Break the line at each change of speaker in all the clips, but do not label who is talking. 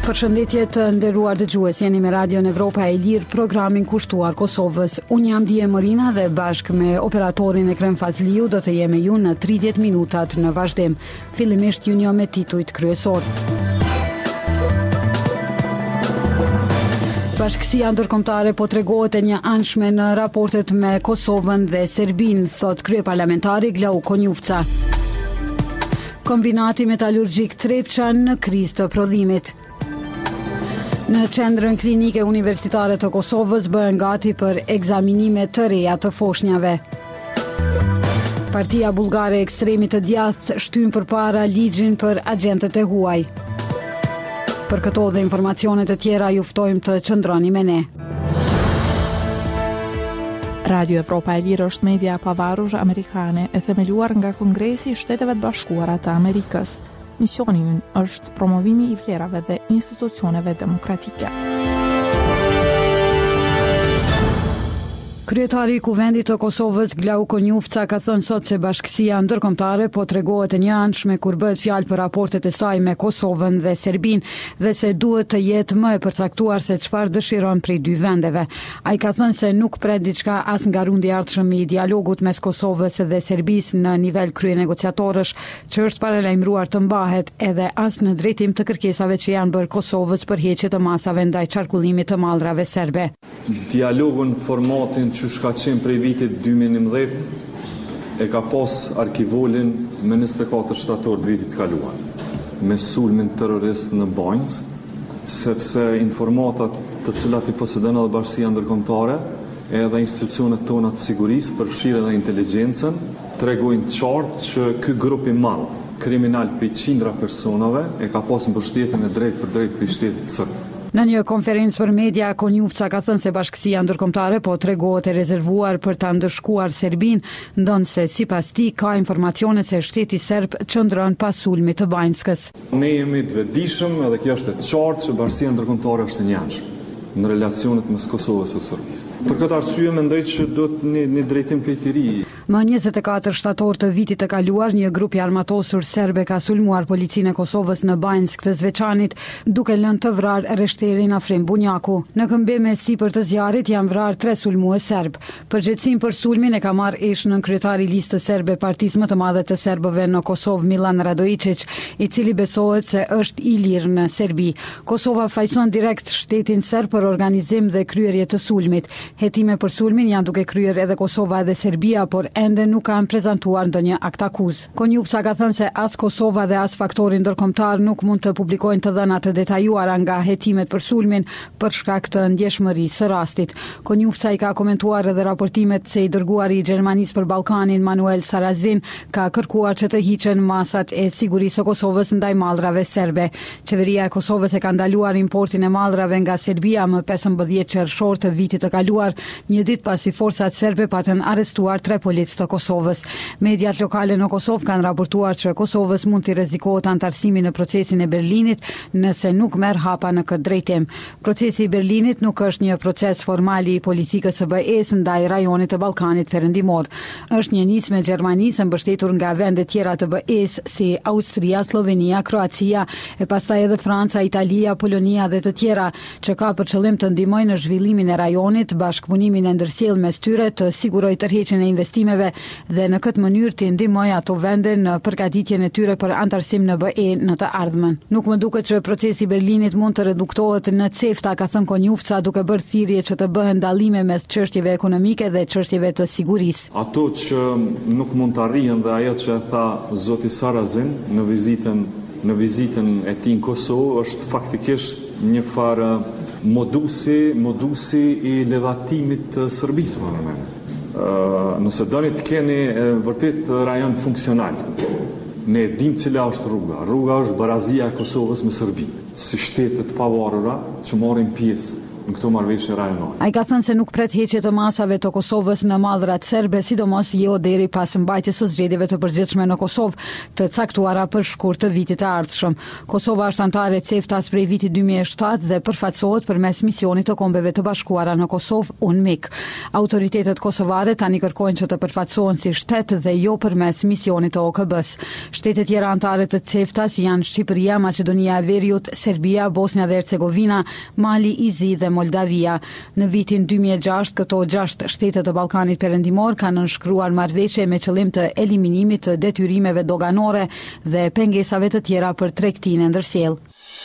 Përshëndetje të nderuar dëgjues, jeni me Radio Evropa e Lirë, programin kushtuar Kosovës. Unë jam Dije Morina dhe bashkë me operatorin Ekrem Fazliu do të jemi ju në 30 minutat në vazhdim. Fillimisht ju njoh me titujt kryesor. Bashkësia ndërkombëtare po tregohet e një anshme në raportet me Kosovën dhe Serbinë, thot kryeparlamentari Glau Konjufca. Kombinati metalurgjik Trepça në krizë të prodhimit. Në qendrën klinike universitare të Kosovës bëhen gati për ekzaminime të reja të foshnjave. Partia bullgare e ekstremit të djathtë shtyn përpara ligjin për agjentët e huaj. Për këto dhe informacionet e tjera ju ftojmë të qëndroni me ne.
Radio Evropa e Lirë është media e pavarur amerikane e themeluar nga Kongresi i Shteteve të Bashkuara të Amerikës. Misioni ynë është promovimi i vlerave dhe institucioneve demokratike.
Kryetari i Kuvendit të Kosovës Glau Konjufca ka thënë sot se bashkësia ndërkombëtare po tregohet e një anshme kur bëhet fjalë për raportet e saj me Kosovën dhe Serbinë dhe se duhet të jetë më e përcaktuar se çfarë dëshiron prej dy vendeve. Ai ka thënë se nuk pret diçka as nga rundi i ardhshëm i dialogut mes Kosovës dhe Serbisë në nivel kryenegociatorësh, që është paralajmëruar të mbahet, edhe as në drejtim të kërkesave që janë bërë Kosovës për heqje të masave ndaj qarkullimit të mallrave serbe.
Dialogun formatin që ka qenë prej vitit 2011 e ka pas arkivolin me 24 shtator të vitit kaluar me sulmin terrorist në Banjës, sepse informatat të cilat i posedon edhe bashkësia ndërkombëtare edhe institucionet tona të sigurisë, përfshirë edhe inteligjencën, tregojnë qartë që ky grup i madh kriminal prej qindra personave e ka pas mbështetjen e drejtë për drejtë prej shtetit serb.
Në një konferencë për media, Konjufca ka thënë se bashkësia ndërkombëtare po tregohet e rezervuar për ta ndëshkuar Serbinë, ndonse sipas tij ka informacione se shteti serb qëndron pas sulmit të Banjskës.
Ne jemi të vetëdijshëm edhe kjo është e qartë që bashkësia ndërkombëtare është e njanshme në relacionet mes Kosovës dhe Serbisë. Për këtë arsye mendoj që duhet një drejtim këtij ri.
Më 24 shtator të vitit të kaluar, një grup i armatosur serbe ka sulmuar policinë e Kosovës në Banjsk të Zveçanit, duke lënë të vrarë rreshterin Afrim Bunjaku. Në këmbime sipër të zjarrit janë vrarë 3 sulmues serb. Përgjegjësinë për sulmin e ka marrë ish-nën kryetari i listës serbe partisë më të madhe të serbëve në Kosovë, Milan Radojičić, i cili besohet se është i lirë në Serbi. Kosova fajson direkt shtetin serb për organizim dhe kryerje të sulmit. Hetime për sulmin janë duke kryer edhe Kosova edhe Serbia, por ende nuk kanë prezantuar ndonjë akt akuz. Konjufca ka thënë se as Kosova dhe as faktori ndërkombëtar nuk mund të publikojnë të dhëna të detajuara nga hetimet për sulmin për shkak të ndjeshmërisë së rastit. Konjufca i ka komentuar edhe raportimet se i dërguari i Gjermanisë për Ballkanin Manuel Sarazin ka kërkuar që të hiqen masat e sigurisë së Kosovës ndaj mallrave serbe. Qeveria e Kosovës e ka ndaluar importin e mallrave nga Serbia më 15 qershor të vitit të kaluar, një ditë pasi forcat serbe patën arrestuar 3 policë të Kosovës. Mediat lokale në Kosovë kanë raportuar që Kosovës mund të rrezikohet antarësimi në procesin e Berlinit nëse nuk merr hapa në këtë drejtim. Procesi i Berlinit nuk është një proces formal i politikës së BE-s ndaj rajonit të Ballkanit Perëndimor. Është një nismë e Gjermanisë mbështetur nga vende tjera të BE-s si Austria, Slovenia, Kroacia e pastaj edhe Franca, Italia, Polonia dhe të tjera, që ka për qëllim të ndihmojë në zhvillimin e rajonit, bashkëpunimin e ndërsjellë mes tyre, të sigurojë tërheqjen e investimeve dhe në këtë mënyrë të ndihmojë ato vende në përgatitjen e tyre për antarësim në BE në të ardhmen. Nuk më duket që procesi i Berlinit mund të reduktohet në cefta, ka thënë Konjufca, duke bërë thirrje që të bëhen dallime mes çështjeve ekonomike dhe çështjeve të sigurisë.
Ato që nuk mund të arrihen dhe ajo që tha zoti Sarazin në vizitën e tij në Kosovë është faktikisht një farë modusi i levatimit të Serbisë më në nëse doni të keni vërtet rajon funksional, ne dim cila është rruga. Rruga është barazia e Kosovës me Serbinë, si shtetet pavarura që marrin pjesë në këto marrëveshje rajonale.
Ai ka thënë se nuk pret heqje të masave të Kosovës në mallrat serbe, sidomos jo deri pas mbajtjes së zgjedhjeve të përgjithshme në Kosovë, të caktuara për shkurt të vitit të ardhshëm. Kosova është anëtare e CEFTA-s prej vitit 2007 dhe përfaqësohet përmes misionit të Kombeve të Bashkuara në Kosovë, UNMIK. Autoritetet kosovare tani kërkojnë që të përfaqësohen si shtet dhe jo përmes misionit të OKB-s. Shtetet tjera anëtare të CEFTA-s janë Shqipëria, Maqedonia e Veriut, Serbia, Bosnia dhe Hercegovina, Mali, Izi dhe Moldavia. Në vitin 2006, këto 6 shtete të Ballkanit Perëndimor kanë nënshkruar marrëveshje me qëllim të eliminimit të detyrimeve doganore dhe pengesave të tjera për tregtinë e ndërsjellë.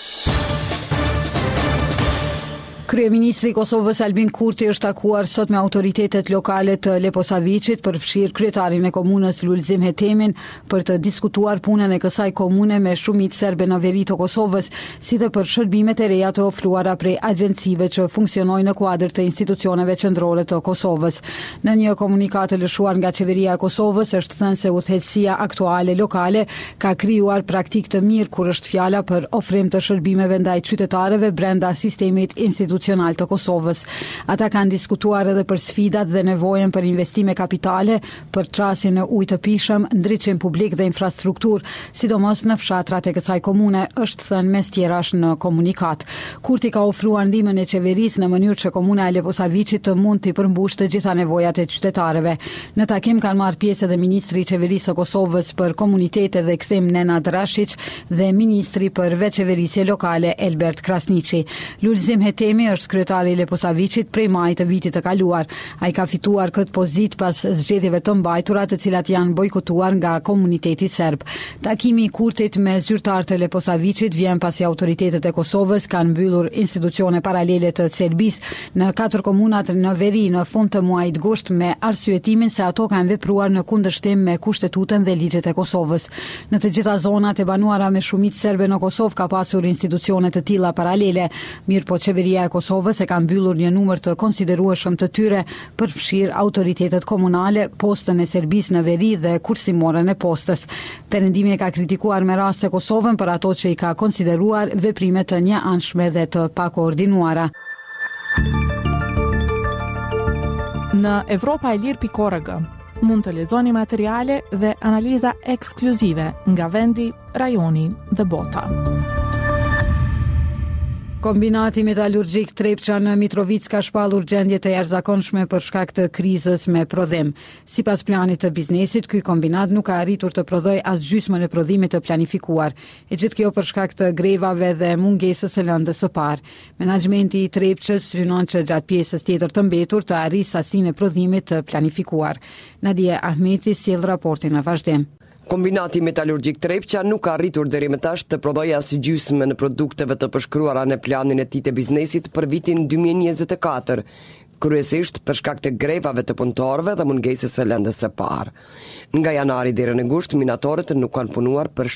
Kryeministri i Kosovës Albin Kurti është takuar sot me autoritetet lokale të Leposaviçit, përfshirë kryetarin e komunës Lulzim Hetemin, për të diskutuar punën e kësaj komune me shumicë serbe në veri të Kosovës, si dhe për shërbimet e reja të ofruara prej agjencive që funksionojnë në kuadër të institucioneve qendrore të Kosovës. Në një komunikat të lëshuar nga qeveria e Kosovës është thënë se udhëheqësia aktuale lokale ka krijuar praktikë të mirë kur është fjala për ofrim të shërbimeve ndaj qytetarëve brenda sistemit institucional të Kosovës. Ata kanë diskutuar edhe për sfidat dhe nevojën për investime kapitale, për çrasjen në ujë të pijshëm, ndriçim publik dhe infrastrukturë, sidomos në fshatrat e kësaj komune, është thënë mes tjerash në komunikat. Kurti ka ofruar ndihmën e qeverisë në mënyrë që komuna e Leposaviçit të mund të përmbushë të gjitha nevojat e qytetarëve. Në takim kanë marrë pjesë edhe ministri i qeverisë së Kosovës për komunitete dhe kthim Nenad Rashić dhe ministri për veçeverisje lokale Elbert Krasniqi. Lulzim Hetemi është kryetari i Leposaviçit prej majit të vitit të kaluar. Ai ka fituar këtë pozitë pas zgjedhjeve të mbajtura, të cilat janë bojkotuar nga komuniteti serb. Takimi i Kurtit me zyrtarët e Leposaviçit vjen pasi autoritetet e Kosovës kanë mbyllur institucione paralele të Serbisë në 4 komunat në veri në fund të muajit gusht me arsyetimin se ato kanë vepruar në kundërshtim me kushtetutën dhe ligjet e Kosovës. Në të gjitha zonat e banuara me shumicë serbe në Kosovë ka pasur institucione të tilla paralele, mirëpo qeveria e Kosovës e ka mbyllur një numër të konsiderueshëm të tyre, përfshirë autoritetet komunale, postën e Serbisë në veri dhe kursimorën e postës. Perëndimi ka kritikuar me raste Kosovën për ato që i ka konsideruar veprime të njëanshme dhe të pakoordinuara.
Në Evropaelir.org mund të lexoni materiale dhe analiza ekskluzive nga vendi, rajoni dhe bota.
Kombinati metalurgjik Trepça në Mitrovic ka shpallur gjendje të jashtëzakonshme për shkak të krizës me prodhim. Sipas planit të biznesit, ky kombinat nuk ka arritur të prodhojë as gjysmën e prodhimit të planifikuar. E gjithë kjo për shkak të grevave dhe mungesës së lëndës së parë. Menaxhmenti i Trepçës synon që gjatë pjesës tjetër të mbetur të arrijë sasinë e prodhimit të planifikuar. Nadia Ahmeti sjell raportin në vazhdim.
Kombinati metalurgjik Trepça nuk ka arritur deri më tash të prodhojë as gjysmën e produkteve të përshkruara në planin e tij të biznesit për vitin 2024, kryesisht për shkak të grevave të punëtorëve dhe mungesës së lëndës së parë. Nga janari deri në gusht, minatorët nuk kanë punuar për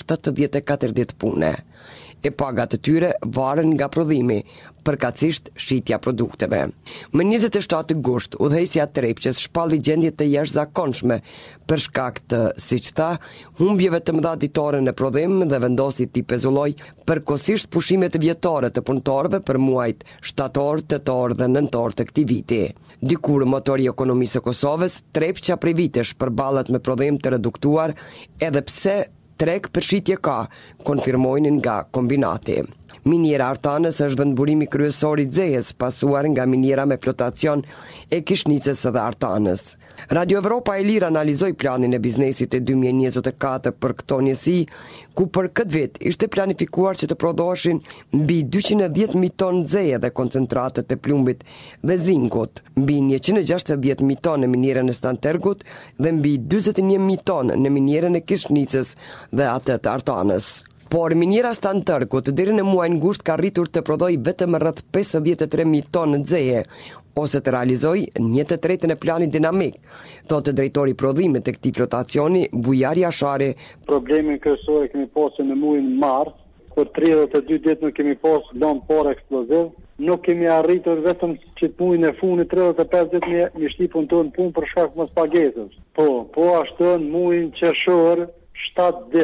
74 ditë pune. E pagat të tyre varen nga prodhimi, përkatësisht shitja produkteve. Më 27 gusht, udhëheqësia Trepçës shpalli gjendje të jashtëzakonshme për shkak të, siç tha, humbjeve të mëdha ditore në prodhim dhe vendosi t'i pezulloj përkohësisht pushimet vjetore të punëtorëve për muajt shtator, tetor dhe nëntor të këtij viti. Dikur motori i ekonomisë së Kosovës, Trepça prej vitesh përballet me prodhim të reduktuar, edhe pse treg përshitje ka, konfirmojnë nga kombinati. Miniera Artanës është vendburimi kryesor i Xejës, pasuar nga miniera me flotacion e Kishnicës dhe Artanës. Radio Evropa e Lirë analizoi planin e biznesit e 2024 për këto njësi, ku për këtë vit ishte planifikuar që të prodhoshin mbi 210.000 ton Xeje dhe koncentratët e plumbit dhe zinkut, mbi 160.000 ton në minierën e Stantergut dhe mbi 41.000 ton në minierën e Kishnicës dhe atë të Artanës. Por miniera Stantergut deri në muajin gusht ka arritur të prodhojë vetëm rreth 53.000 ton Xeje, ose të realizoj 1/3 e planit dinamik, thotë drejtori i prodhimit të këtij flotacioni, Bujar Jashari.
Problemin kryesor e kemi pasur në muajin mars, për 32 ditë nuk kemi pasur lëndë por eksploziv. Nuk kemi arritur vetëm që të muajin e fundit 35 ditë me shtipun tonë punë për shkak mos pagesës. Po ashtu në muajin qershor 7 ditë.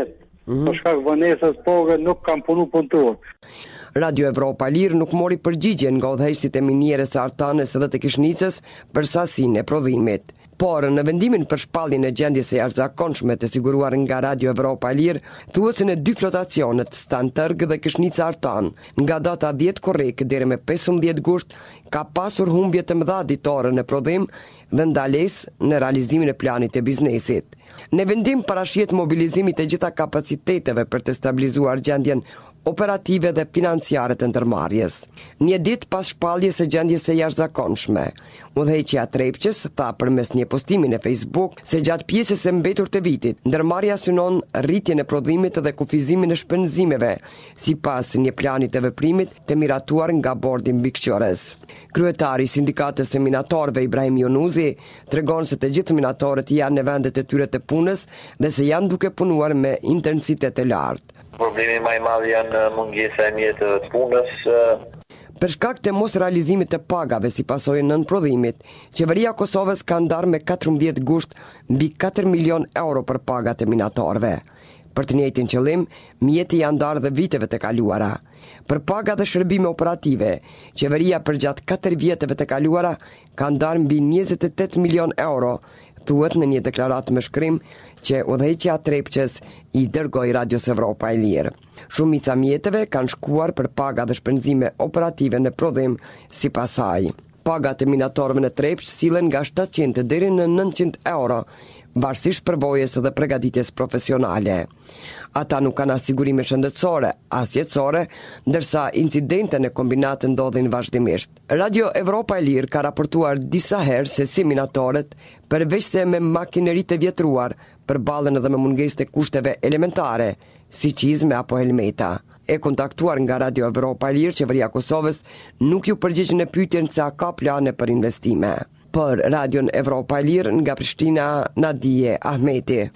Për shkak vonesës pagë nuk kam punu punëtor.
Radio Evropa Lirë nuk mori përgjigje nga udhëheqësit e minierës së Artanës edhe të Kishnicës për sasinë e prodhimit. Por në vendimin për shpalljen e gjendjes së jashtëzakonshme të siguruar nga Radio Evropa Lirë, thuhet se në 2 flotacionet, Stan Tërg dhe Kishnica Artan, nga data 10 korrik deri me 15 gusht, ka pasur humbje të mëdha ditore në prodhim dhe ndalesë në realizimin e planit të biznesit. Në vendim parashihet mobilizimi të gjitha kapaciteteve për të stabilizuar gjendjen operative dhe financiare të ndërmarrjes. Një ditë pas shpalljes së gjendjes së jashtëzakonshme, udhëheqja Trepçës tha përmes një postimi në Facebook se gjatë pjesës së mbetur të vitit, ndërmarrja synon rritjen e prodhimit dhe kufizimin e shpenzimeve, sipas një plani të veprimit të miratuar nga bordi mbikëqyrës. Kryetari i sindikatës së minatorëve Ibrahim Jonuzi tregon se të gjithë minatorët janë në vendet e tyre të punës dhe se janë duke punuar me intensitet të lartë.
Problemi më i madh janë mungesa e mjeteve të punës.
Për shkak të mos realizimit të pagave si pasojë nën prodhimit, qeveria e Kosovës ka ndarë me 14 gusht mbi 4 milion euro për pagat e minatorëve. Për të njëjtin qëllim, mjeti janë ndarë dhe viteve të kaluara. Për paga dhe shërbime operative, qeveria për gjatë 4 vjeteve të kaluara ka ndarë mbi 28 milion euro, thuhet në një deklaratë me shkrim që udhëheqja Trepçës i dërgoi Radios Evropa e Lirë. Shumica mjeteve kanë shkuar për paga dhe shpenzime operative në prodhim sipas saj. Pagat e minatorëve në Trepç sillen nga 700 deri në 900 euro, varësisht përvojës dhe përgatitjes profesionale. Ata nuk kanë asigurime shëndetësore, as jetësore, ndërsa incidente në kombinat ndodhin vazhdimisht. Radio Evropa e Lirë ka raportuar disa herë se si minatorët, përveç se me makineri të vjetruar, përballen edhe me mungesë të kushteve elementare, si çizme apo helmeta. E kontaktuar nga Radio Evropa e Lirë, qeveria e Kosovës nuk ju përgjigj në pyetjen se a ka plane për investime. Për Radion Evropa e Lirë nga Prishtina, Nadije Ahmeti.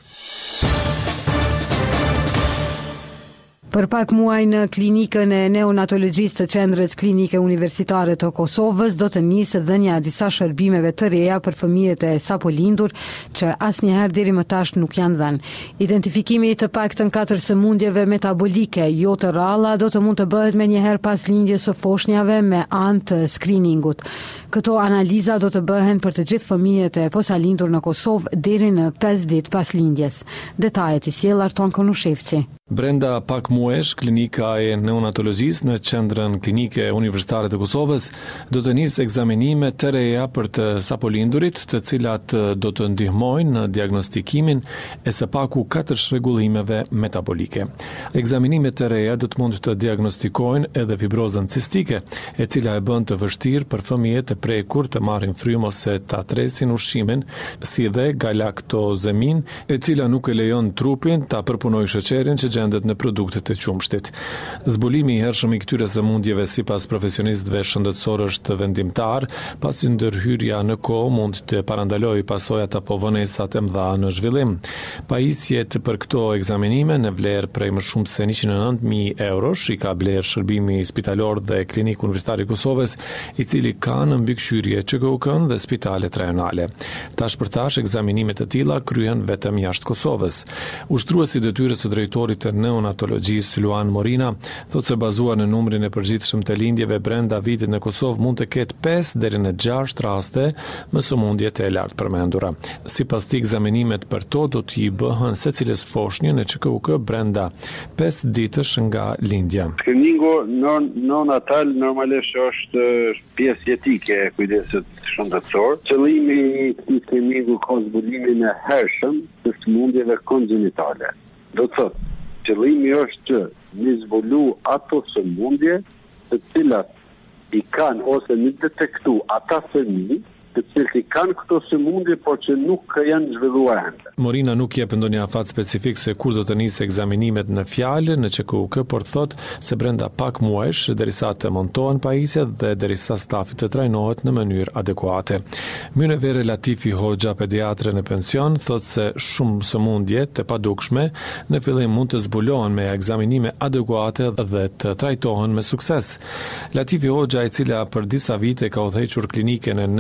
Për pak muaj në klinikën e neonatologjisë të Qendrës Klinike Universitare të Kosovës do të nisë dhënia e disa shërbimeve të reja për fëmijët e sapo lindur që asnjëherë deri më tash nuk janë dhënë. Identifikimi i të paktën 4 sëmundjeve metabolike jo të rralla do të mund të bëhet menjëherë pas lindjes së foshnjave me anë të screeningut. Këto analiza do të bëhen për të gjithë fëmijët e posalindur në Kosovë deri në 5 ditë pas lindjes. Detajet i sjell Arton Konushevci.
Brenda pak muesh, klinika e neonatologjisë në Qendrën Klinike Universitare të Kosovës do të nisë ekzaminime të reja për të sapolindurit, të cilat do të ndihmojnë në diagnostikimin e së paku 4 shregullimeve metabolike. Ekzaminimet të reja do të mund të diagnostikojnë edhe fibrozën cistike, e cila e bën të vështirë për fëmijët e prekur të marrin frymë ose të atresin ushqimin, si dhe galaktozemin, e cila nuk e lejon trupin ta përpunojë sheqerin që gjendet në produktet e qumshtit. Zbulimi i hershëm i këtyre sëmundjeve sipas profesionistëve shëndetësor është vendimtar, pasi ndërhyrja në kohë mund të parandalojë pasojat apo vonesat e mëdha në zhvillim. Pajisjet për këto ekzaminime në vlerë prej më shumë se 109.000 eurosh i ka blerë shërbimi spitalor dhe klinik universitar i Kosovës, i cili ka në mbikëqyrje ÇKUK-n dhe spitalet rajonale. Tash për tash ekzaminimet e tilla kryhen vetëm jashtë Kosovës. Ushtruesi i detyrës së drejtorit të neonatologjisë Luan Morina thotë se bazuar në numrin e përgjithshëm të lindjeve brenda vitit në Kosovë mund të ketë 5 deri në 6 raste me sëmundjet e lartë përmendura. Sipas tij, ekzaminimet për to do t'i bëhen secilës foshnjë në ÇKUK brenda 5 ditësh nga lindja.
Screeningu neonatal normalisht është pjesë jetike e kujdesit shëndetësor. Qëllimi i screeningu ka zbulimin e hershëm të sëmundjeve kongjinitale. Do të thotë, qëllimi është që një zbulu ato sëmundje të cilat i kanë ose një detektu ata fëmijë të cilët i kanë këto sëmundje, por që nuk janë zhvilluar ende.
Morina nuk jep ndonjë afat specifik se kur do të nisë ekzaminimet në fjalë në ÇKUK, por thotë se brenda pak muajsh, derisa të montohen pajisjet dhe derisa stafi të trajnohet në mënyrë adekuate. Myneve Latifi Hoxha, pediatre në pension, thotë se shumë sëmundje të padukshme në fillim mund të zbulohen me ekzaminime adekuate dhe të trajtohen me sukses. Latifi Hoxha, i cila për disa vite ka udhëhequr klinikën e neonatologjisë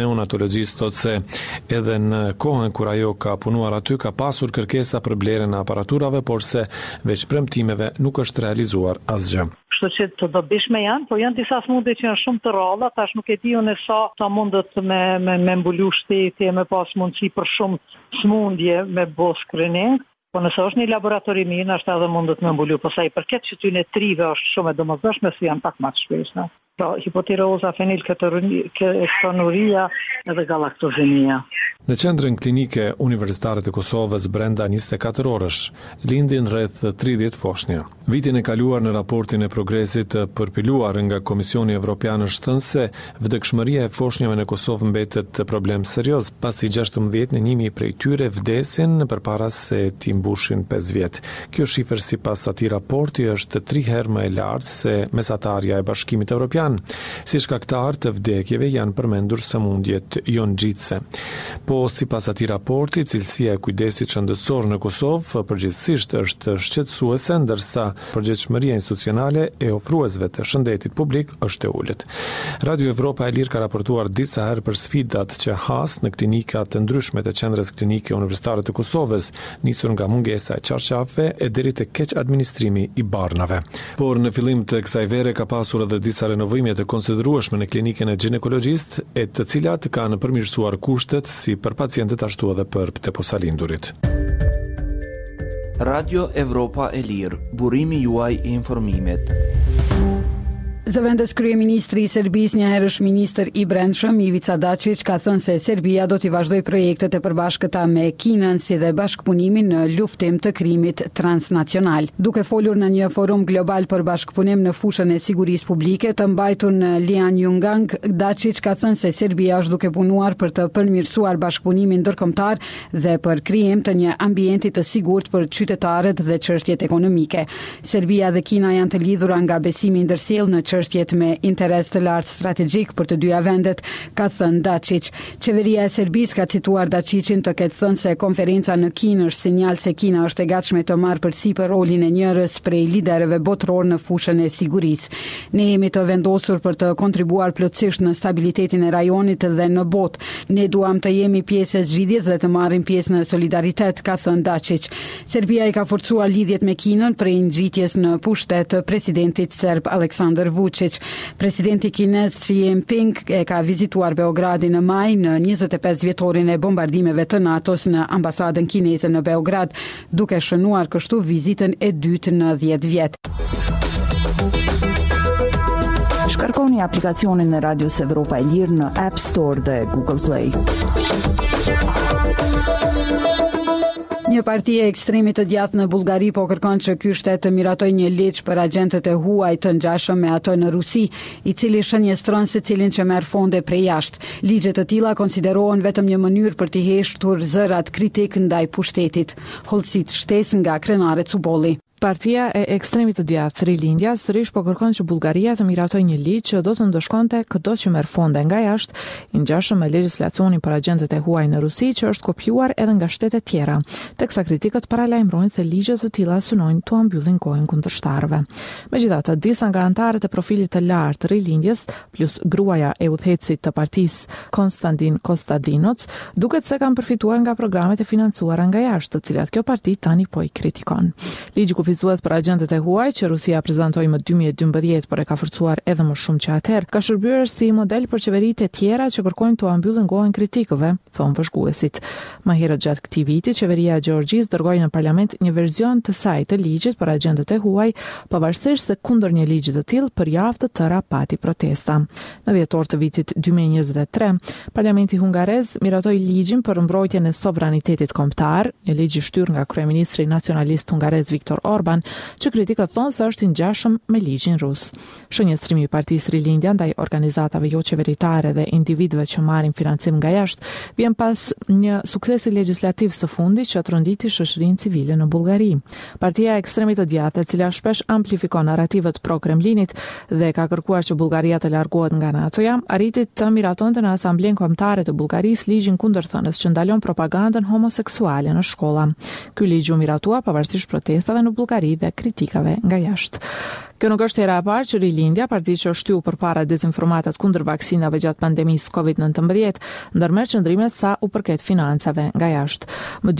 ginekologjisë thotë se edhe në kohën kur ajo ka punuar aty ka pasur kërkesa për blerjen e aparaturave, por se veç premtimeve nuk është realizuar asgjë.
Kështu që të dobishme janë, po janë disa smundje që janë shumë të rralla, tash nuk e di unë sa mundet me mbulu shteti, me pas mundësi për shumë smundje me bo screening, po nëse është një laboratori mirë, është edhe mundet me mbulu, po sa i përket që ty në trive është shumë e domosdoshme, si janë pak më të shpeshta. Pra, hipotireoza, fenilketonuria edhe galaktozemia.
Në qendrën klinike universitare të Kosovës brenda 24 orësh, lindin rreth 30 foshnja. Vitin e kaluar në raportin e progresit të përpiluar nga Komisioni Evropian është thënë se vdekshmëria e foshnjave në Kosovë mbetet problem serioz, pasi 16 në 1000 prej tyre vdesin përpara se t'i mbushin 5 vjet. Kjo shifër sipas atij raporti është 3 herë më e lartë se mesatarja e Bashkimit Evropian. Si shkaktar të vdekjeve janë përmendur sëmundjet jonxhitse. Po sipas atij raporti, cilësia e kujdesit shëndetësor në Kosovë përgjithsisht është shqetësuese, ndërsa përgjegjësia institucionale e ofruesve të shëndetit publik është e ulët. Radio Evropa e Lirë ka raportuar disa herë për sfidat që has në klinika të ndryshme të qendrës klinike universitare të Kosovës, nisur nga mungesa e qarqafeve e deri te keq administrimi i barnave. Por në fillim të kësaj vere ka pasur edhe disa renovime të konsiderueshme në klinikën e ginekologjisë, e të cilat kanë përmirësuar kushtet si për pacientët ashtu edhe për të posalindurit.
Radio Evropa e Lirë, burimi juaj i informimit.
Zëvendës kryeministri i Serbisë, njëherësh ministër i brendshëm Ivica Dačić, ka thënë se Serbia do t'i vazhdoj projektet e përbashkëta me Kinën si dhe bashkëpunimin në luftim të krimit transnacional. Duke folur në një forum global për bashkëpunim në fushën e sigurisë publike të mbajtur në Lianjungang, Dačić ka thënë se Serbia është duke punuar për të përmirësuar bashkëpunimin ndërkombëtar dhe për krijim të një ambienti të sigurt për qytetarët dhe çështjet ekonomike. Serbia dhe Kina janë të lidhura nga besimi ndërsjellë në çështjet me interes të lartë strategjik për të dyja vendet, ka thënë Dačić. Qeveria e Serbisë ka cituar Dačićin të ketë thënë se konferenca në Kinë është sinjal se Kina është e gatshme të marrë përsipër rolin e njërës prej liderëve botror në fushën e sigurisë. Ne jemi të vendosur për të kontribuar plotësisht në stabilitetin e rajonit dhe në botë. Ne duam të jemi pjesë e zgjidhjes dhe të marrim pjesë në solidaritet, ka thënë Dačić. Serbia i ka forcuar lidhjet me Kinën prej ngjitjes në pushtet të presidentit serb Aleksandar Vučić. Presidenti kinez Xi Jinping e ka vizituar Beogradin në maj në 25 vjetorin e bombardimeve të NATO-s në ambasadën kineze në Beograd, duke shënuar kështu vizitën e dytë në 10 vjet.
Shkarkoni aplikacionin e Radios Evropa e Lirë në App Store dhe Google Play.
Një parti e ekstremit të djathtë në Bullgari po kërkon që ky shtet të miratojë një ligj për agjentët e huaj të ngjashëm me ato në Rusi, i cili shënjestron secilin që merr fonde prej jashtë. Ligje të tilla konsiderohen vetëm një mënyrë për të hequr zërat kritik ndaj pushtetit. Holcit shtesë nga Krenare Cubolli.
Partia e ekstremit të djathtë Rilindja sërish po kërkon që Bullgaria të miratojë një ligj që do të ndëshkonte çdo që merr fonde nga jashtë, i ngjashëm me legjislacionin për agjentët e huaj në Rusi, që është kopjuar edhe nga shtete tjera, teksa kritikët paralajmërojnë se ligje të tilla synojnë tu mbyllin gojën kundërshtarëve. Megjithatë, disa nga anëtarët e profilit të lartë të Rilindjes, plus gruaja e udhëheqësit të partisë Konstantin Kostadinoc, duket se kanë përfituar nga programet e financuara nga jashtë, të cilat kjo parti tani po i kritikon. Ligji kufizues për agjentët e huaj që Rusia prezantoi më 2012, por e ka forcuar edhe më shumë që atëherë, ka shërbyer si model për qeveritë e tjera që kërkojnë të mbyllin gojën kritikëve, thon vëzhguesit. Më herët gjatë këtij viti, qeveria e Gjeorgjisë dërgoi në parlament një version të saj të ligjit për agjentët e huaj, pavarësisht se kundër një ligji të tillë për javë të tëra pati protesta. Në dhjetor të vitit 2023, parlamenti hungarez miratoi ligjin për mbrojtjen e sovranitetit kombëtar, një ligj i shtyrë nga kryeministri nacionalist hungarez Viktor Orban, që kritikët thonë se është i ngjashëm me ligjin rus. Shënjestrimi i partisë Rilindja ndaj organizatave jo qeveritare dhe individëve që marrin financim nga jashtë vjen pas një suksesi legjislativ së fundit që tronditi shoqërinë civile në Bullgari. Partia e ekstremit të djathtë, e cila shpesh amplifikon narrativet pro-Kremlinit dhe ka kërkuar që Bullgaria të largohet nga NATO-ja, arriti të miratonte në Asamblenë Kombëtare të Bullgarisë ligjin kundërthënës që ndalon propagandën homoseksuale në shkolla. Ky ligj u miratua pavarësisht protestave në Bullgari dhe kritikave nga jashtë. Kjo nuk është hera e parë që rilindja, parti që shtyu përpara dezinformatat kundër vaksinave gjatë pandemisë COVID-19, ndërmerr qëndrime sa u përket financave nga jashtë. Më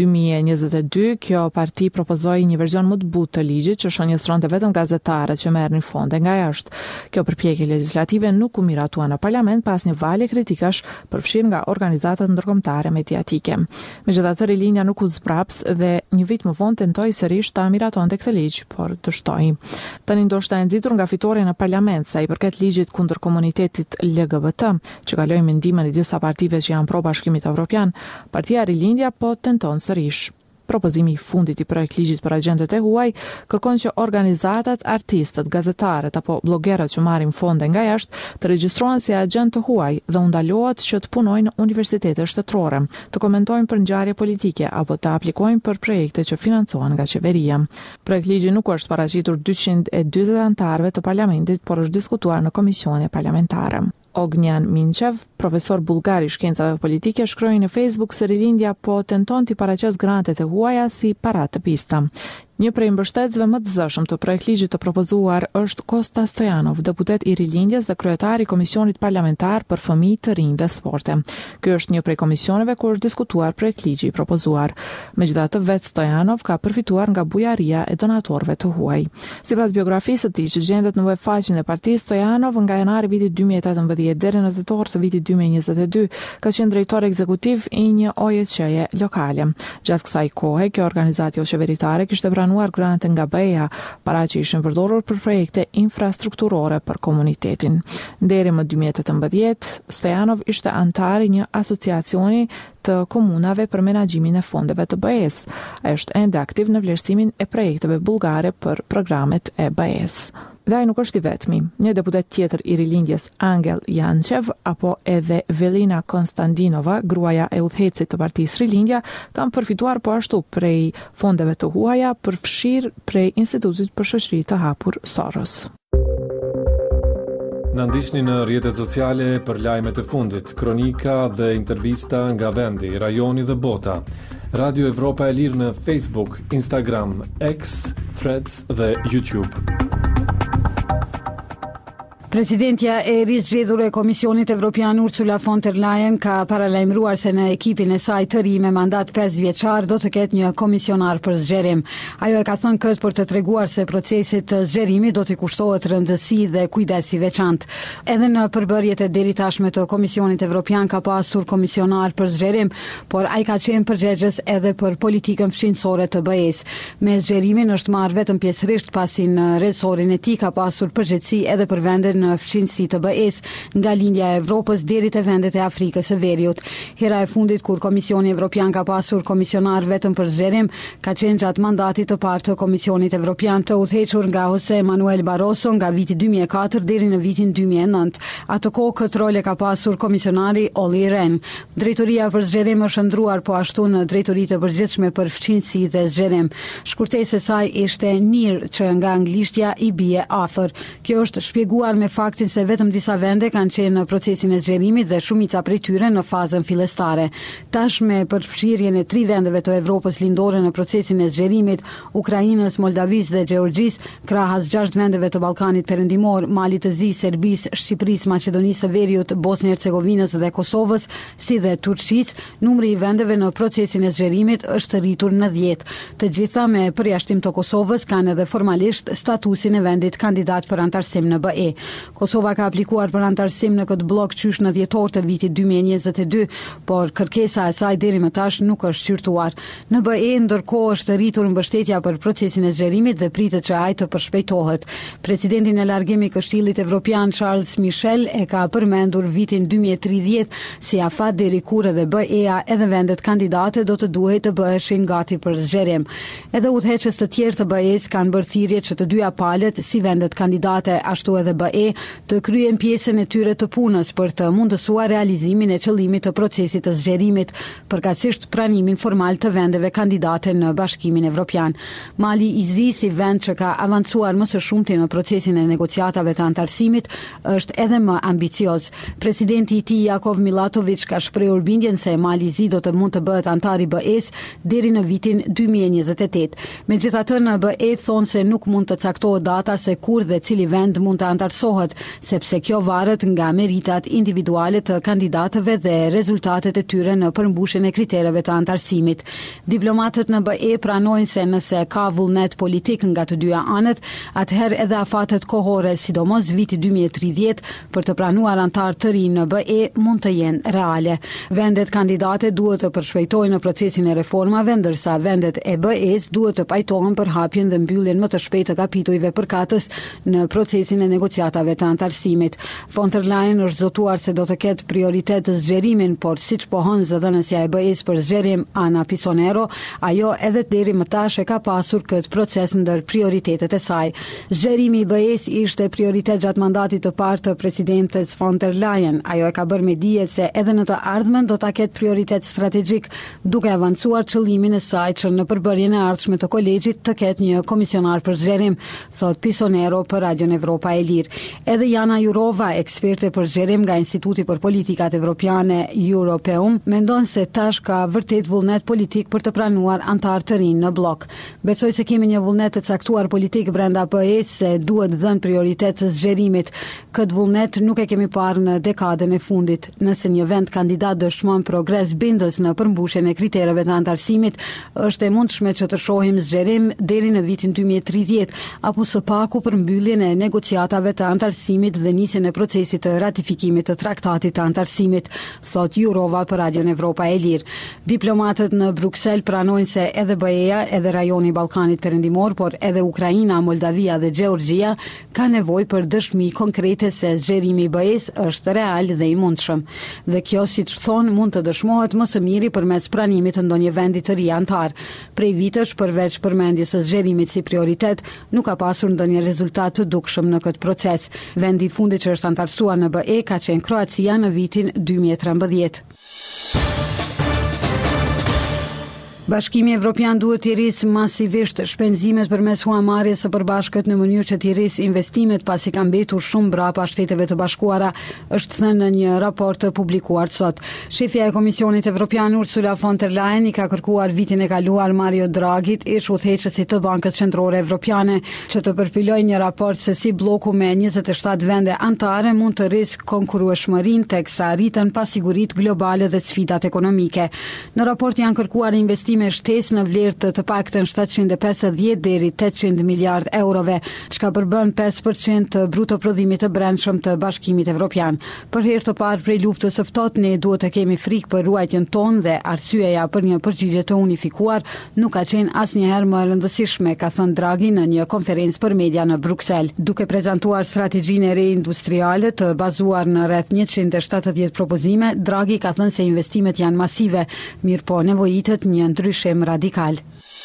2022, kjo parti propozoi një version më të butë të ligjit që shënjestronte vetëm gazetarët që merrnin fonde nga jashtë. Kjo përpjekje legislative nuk u miratua në parlament pas një valje kritikash përfshirë nga organizatat ndërkombëtare mediatike. Megjithatë, rilindja nuk u zbraps dhe një vit më vonë tentoi sërish ta miratonte këtë ligj, por dështoi. Tani ndoshta e nxitur nga fitoria në parlament sa i përket ligjit kundër komunitetit LGBT, që kaloi mendimin e disa partive që janë pro Bashkimit Evropian, Partia Rilindja po tenton sërish. Propozimi i fundit i projekt ligjit për agjentët e huaj kërkon që organizatat, artistët, gazetarët apo blogerët që marrin fonde nga jashtë të regjistrohen si agent të huaj dhe u ndalohet që të punojnë në universitete shtetërore, të komentojnë për ngjarje politike apo të aplikojnë për projekte që financohen nga qeveria. Projekt ligji nuk është paraqitur 240 anëtarëve të parlamentit, por është diskutuar në komisione parlamentare. Ognjan Minchev, profesor bullgar i shkencave politike, shkroi në Facebook se rilindja po tenton t'i paraqes grantet e huaja si paratë të pista. Një prej mbështetësve më të zëshëm të projekt ligjit të propozuar është Kosta Stojanov, deputet i rilindjes dhe kryetari i Komisionit Parlamentar për Fëmijë të Rinj dhe Sporte. Ky është një prej komisioneve ku është diskutuar projekt ligji i propozuar. Megjithatë, vetë Stojanov ka përfituar nga bujaria e donatorëve të huaj. Sipas biografisë së tij, që gjendet në webfaqen e partisë, Stojanov nga janari vitit 2018 deri në tetor të vitit 2022 ka qenë drejtor ekzekutiv i një OJC-je lokale. Gjatë kësaj kohe, kjo organizatë qeveritare kishte pranuar grante nga BE-ja, para që ishin përdorur për projekte infrastrukturore për komunitetin. Deri më 2018, Stojanov ishte antar i një asociacioni të komunave për menaxhimin e fondeve të BE-s. Ai është ende aktiv në vlerësimin e projekteve bullgare për programet e BE-s. Dhe ai nuk është i vetmi. Një deputet tjetër i rilindjes, Angel Jančev, apo edhe Velina Konstantinova, gruaja e udhëhecit të partisë Rilindja, kanë përfituar po ashtu prej fondeve të huaja përfshirë prej Institutit për Shoqëri të Hapur Soros.
Na ndiqni në rrjetet sociale për lajmet e fundit, kronika dhe intervista nga vendi, rajoni dhe bota. Radio Evropa e Lirë në Facebook, Instagram, X, Threads dhe YouTube.
Presidentja e rizgjedhur e Komisionit Evropian Ursula von der Leyen ka paralajmëruar se në ekipin e saj të ri me mandat 5 vjeçar do të ketë një komisionar për zgjerim. Ajo e ka thënë këtë për të treguar se procesi të zgjerimit do t'i kushtohet rëndësi dhe kujdes i veçantë. Edhe në përbërjet e deri tashme të Komisionit Evropian ka pasur komisionar për zgjerim, por ai ka qenë përgjegjës edhe për politikën fqinjësore të BE-s. Me zgjerimin është marrë vetëm pjesërisht pasi në resorin e tij ka pasur përgjegjësi edhe për vendet në fqinjësi të BE-s, nga lindja e Evropës deri te vendet e Afrikës së Veriut. Hera e fundit kur Komisioni Evropian ka pasur komisionar vetëm për zgjerim, ka qenë gjatë mandatit të parë të Komisionit Evropian të udhëhequr nga Jose Manuel Barroso nga viti 2004 deri në vitin 2009. Atë kohë këtë rol e ka pasur komisionari Olli Rehn. Drejtoria për zgjerim është ndruar po ashtu në drejtori të përgjithshme për fqinjësi dhe zgjerim. Shkurtesa e saj ishte NIR, që nga anglishtja i bie afër. Kjo është shpjeguar me faktin se vetëm disa vende kanë qenë në procesin e zgjerimit dhe shumica prej tyre në fazën fillestare. Tash me përfshirjen e 3 vendeve të Evropës lindore në procesin e zgjerimit, Ukrainës, Moldavisë dhe Gjeorgjisë, krahas 6 vendeve të Ballkanit Perëndimor, Malit të Zi, Serbisë, Shqipërisë, Maqedonisë së Veriut, Bosnjë-Hercegovinës dhe Kosovës, si dhe Turqisë, numri i vendeve në procesin e zgjerimit është rritur në 10. Të gjitha me përjashtim të Kosovës kanë edhe formalisht statusin e vendit kandidat për antarësim në BE. Kosova ka aplikuar për antarësim në këtë blok qysh në dhjetor të vitit 2022, por kërkesa e saj deri më tash nuk është shqyrtuar. Në BE ndërkohë është rritur mbështetja për procesin e zgjerimit dhe pritet që ai të përshpejtohet. Presidenti në largim i Këshillit Evropian Charles Michel e ka përmendur vitin 2030 si afat deri kur edhe BE-ja edhe vendet kandidate do të duhej të bëheshin gati për zgjerim. Edhe udhëheqës të tjerë të BE-s kanë bërë thirrje që të dyja palët, si vendet kandidate ashtu edhe BE, BE të kryen pjesën e tyre të punës për të mundësuar realizimin e qëllimit të procesit të zgjerimit, përkatësisht pranimin formal të vendeve kandidate në Bashkimin Evropian. Mali i Zi, si vend që ka avancuar më së shumti në procesin e negociatave të antarësimit, është edhe më ambicioz. Presidenti i tij Jakov Milatović ka shprehur bindjen se Mali i Zi do të mund të bëhet antar i BE-s deri në vitin 2028. Megjithatë, në BE thonë se nuk mund të caktohet data se kur dhe cili vend mund të antarësohet, sepse kjo varet nga meritat individuale të kandidatëve dhe rezultatet e tyre në përmbushjen e kritereve të antarësimit. Diplomatët në BE pranojnë se nëse ka vullnet politik nga të dyja anët, atëherë edhe afatet kohore, sidomos viti 2030, për të pranuar antar të rinj në BE mund të jenë reale. Vendet kandidate duhet të përshpejtojnë në procesin e reformave, ndërsa vendet e BE-s duhet të pajtohen për hapjen dhe mbylljen më të shpejtë të kapitujve përkatës në procesin e negociatave të antarësimit. Von der Leyen është zotuar se do të ketë prioritet të zgjerimin, por siç pohon zëdhënësja e BE-s për zgjerim Ana Pisonero, ajo edhe deri më tash e ka pasur këtë proces ndër prioritetet e saj. Zgjerimi i BE-s ishte prioritet gjatë mandatit të parë të presidentes von der Leyen. Ajo e ka bërë me dije se edhe në të ardhmen do ta ketë prioritet strategjik, duke avancuar qëllimin e saj që në përbërjen e ardhshme të kolegjit të ketë një komisionar për zgjerim, thot Pisonero për Radion Evropa e Lirë. Edhe Jana Jourova, eksperte për zgjerim nga Instituti për Politikat Evropiane Europeum, mendon se tash ka vërtet vullnet politik për të pranuar antar të rinj në blok. Besoj se kemi një vullnet të caktuar politik brenda BE-s se duhet dhënë prioritet të zgjerimit. Këtë vullnet nuk e kemi parë në dekadën e fundit. Nëse një vend kandidat dëshmon progres bindës në përmbushjen e kritereve të antarësimit, është e mundshme që të shohim zgjerim deri në vitin 2030, apo së paku për mbylljen e negociatave të antarësimit dhe nisjen e procesit të ratifikimit të traktatit të antarësimit, thot Jourova për Radion Evropa e Lirë. Diplomatët në Bruksel pranojnë se edhe BE-ja, edhe rajoni i Ballkanit Perëndimor, por edhe Ukraina, Moldavia dhe Gjeorgjia ka nevojë për dëshmi konkrete se zgjerimi i BE-s është real dhe i mundshëm. Dhe kjo, siç thonë, mund të dëshmohet më së miri përmes pranimit të ndonjë vendi të ri antar. Prej vitesh, përveç përmendjes së zgjerimit si prioritet, nuk ka pasur ndonjë rezultat të dukshëm në këtë proces. Vendi i fundit që është antarësuar në BE ka qenë Kroacia në vitin 2013. Bashkimi Evropian duhet t'i rrisë masivisht shpenzimet përmes huamarrjes së përbashkët në mënyrë që t'i rrisë investimet pasi ka mbetur shumë brapa Shteteve të Bashkuara, është thënë në një raport të publikuar sot. Shefja e Komisionit Evropian Ursula von der Leyen i ka kërkuar vitin e kaluar Mario Draghit, ish udhëheqësit të Bankës Qendrore Evropiane, që të përfilojë një raport se si bloku me 27 vende antare mund të rrisë konkurrueshmërinë teksa rriten pasiguritë globale dhe sfidat ekonomike. Në raport janë kërkuar investime me shtesë në vlerë të paktën 750 deri 800 miliard eurove, çka përbën 5% të bruto prodhimit të brendshëm të Bashkimit Evropian. Për herë të parë prej luftës së ftohtë ne duhet të kemi frikë për ruajtjen tonë dhe arsyeja për një përgjigje të unifikuar nuk ka qenë asnjëherë më e rëndësishme, ka thënë Draghi në një konferencë për media në Bruksel. Duke prezantuar strategjinë e re industriale të bazuar në rreth 170 propozime, Draghi ka thënë se investimet janë masive, mirëpo nevojitet një ndryshim radikal.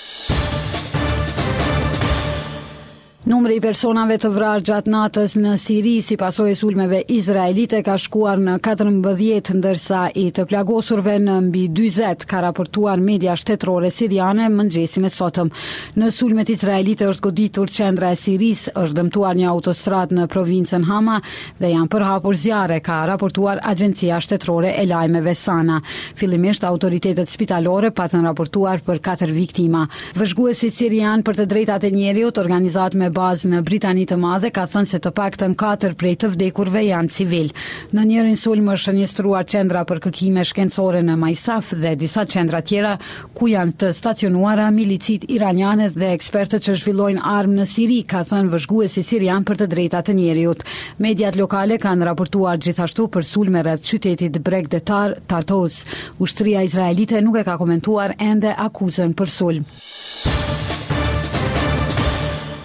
Numri i personave të vrarë gjatë natës në Siri si pasojë e sulmeve izraelite ka shkuar në 14, ndërsa i të plagosurve në mbi 40, ka raportuar media shtetërore siriane mëngjesin e sotëm. Në sulmet izraelite është goditur qendra e Siris, është dëmtuar një autostradë në provincën Hama dhe janë përhapur zjarre, ka raportuar Agjencia Shtetërore e Lajmeve Sana. Fillimisht autoritetet spitalore patën raportuar për 4 viktima. Vëzhguesi sirian për të drejtat e njerëzit, organizat me bazë në Britani të Madhe, ka thënë se të paktën 4 prej të vdekurve janë civil. Në njërin sulm është shënjestruar qendra për kërkime shkencore në Majsaf dhe disa qendra tjera ku janë të stacionuara milicit iraniane dhe ekspertët që zhvillojnë armë në Siri, ka thënë vëzhguesi sirian për të drejtat të njerëzit. Mediat lokale kanë raportuar gjithashtu për sulme rreth qytetit Bregdetar, Tartus. Ushtria izraelite nuk e ka komentuar ende akuzën për sulm.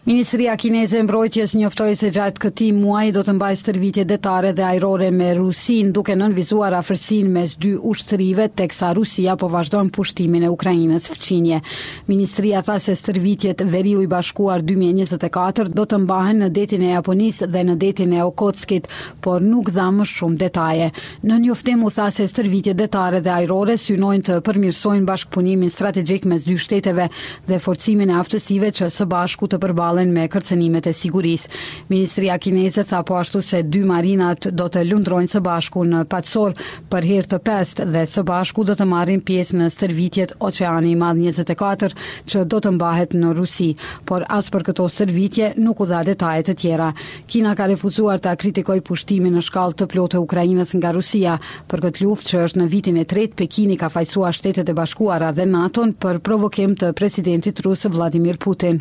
Ministria kineze e mbrojtjes njoftoi se gjatë këtij muaji do të mbajë stërvitje detare dhe ajrore me Rusin, duke nënvizuar afërsinë mes dy ushtërive, teksa Rusia po vazhdon pushtimin e Ukrainës fqinje. Ministria tha se stërvitjet Veriu i Bashkuar 2024 do të mbahen në detin e Japonisë dhe në detin e Okotskit, por nuk dha më shumë detaje. Në njoftim u tha se stërvitjet detare dhe ajrore synojnë të përmirësojnë bashkëpunimin strategjik mes dy shteteve dhe forcimin e aftësive që së bashku të përballojnë me kërcënimet e sigurisë. Ministria kineze tha po ashtu se dy marinat do të lundrojnë së bashku në Patsor për herë të pestë dhe së bashku do të marrin pjesë në stërvitjet Oqeani i Madh 24 që do të mbahet në Rusi, por as për këto stërvitje nuk u dha detaje të tjera. Kina ka refuzuar ta kritikojë pushtimin në shkallë të plotë të Ukrainës nga Rusia. Për këtë luftë që është në vitin e tretë, Pekini ka fajsuar Shtetet e Bashkuara dhe NATO-n për provokim të presidentit rus Vladimir Putin.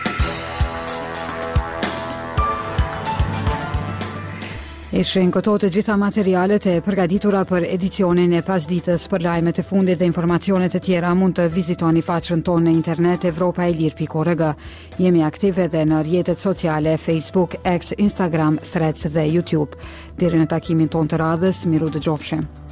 Ishin këto të gjitha materialet e përgatitura për edicionin e pasditës. Për lajmet e fundit dhe informacionet e tjera mund të vizitoni faqen tonë në internet evropaelir.org. Jemi aktive dhe në rrjetet sociale Facebook, X, Instagram, Threads dhe YouTube. Deri në takimin tonë të radhës, miru dëgjofshim.